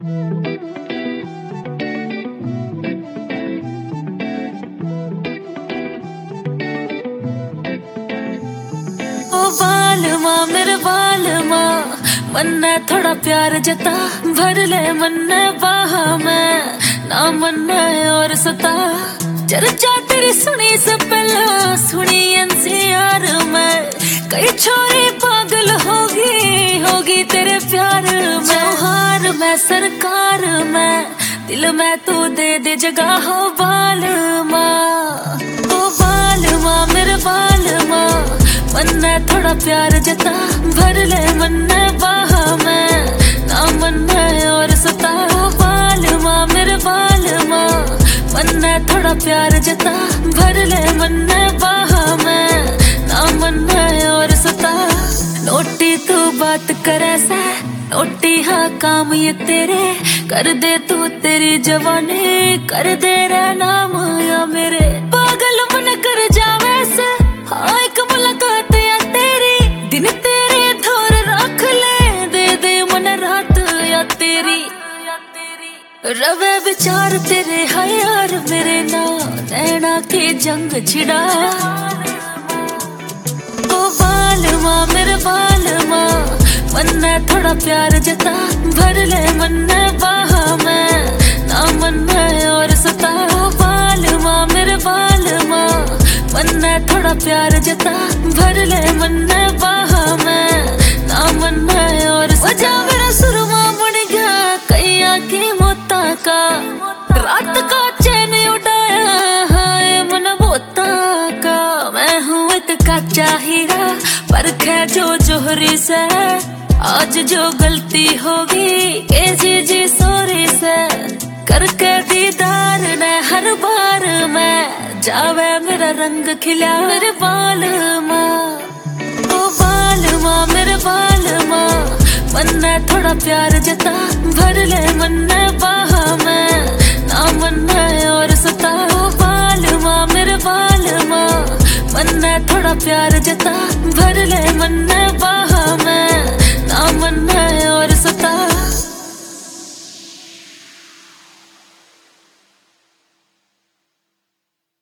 ओ बाल माँ मेरे बाल माँ मन्ने थोड़ा प्यार जता भर ले मन्ने बाहा में ना मन्ने और सता चर्चा तेरी सुनी से पहला सुनी एनसीआर में कई छोरी पागल होगी तेरे प्यार में हार में सरकार में दिल में तू दे जगह हो बाल माँ ओ बाल माँ मेरे बाल माँ मन्ने थोड़ा प्यार जता भर ले मन्ने बाहा में ना मन्ने और सता बाल माँ मेरे बाल माँ मन्ने थोड़ा प्यार जता भर ले मन्ने बाहा में ना मन्ने और सता नोटी तू बात करे से नोटी हाँ काम ये तेरे कर दे तू तेरी जवानी कर दे रे नाम या मेरे पागल मन कर जावे से हाँ एक मुलाकात या तेरी दिन तेरे थोर रख ले दे मन रात या तेरी रवे विचार तेरे है यार मेरे ना नैना की जंग छिड़ा ओ बाल माँ मेरे बाल माँ मन्ने थोड़ा प्यार जता भर ले मन्ने बाहा में ना मन्ने और सता बाल माँ मेरे बाल माँ मन्ने थोड़ा प्यार जता भर ले मन्ने बाहा में ना मन्ने और सजा मेरा सुरमा मुड़ गया कैया की मोता का रात का चैन उड़ाया हाय मन बोता का मैं हूँ एक कच्चा हीरा परखे जो जोहरी से आज जो गलती होगी जी सॉरी से करके दीदार ने हर बार में जावे मेरा रंग खिला मेरे बाल माँ ओ बाल माँ मेरे बाल माँ मन्ने थोड़ा प्यार जता भर ले मन्ने बाहा में ना मन्ने और सता ओ बाल माँ मेरे बाल माँ मन्ने थोड़ा प्यार जता भर ले मन्ने बाहा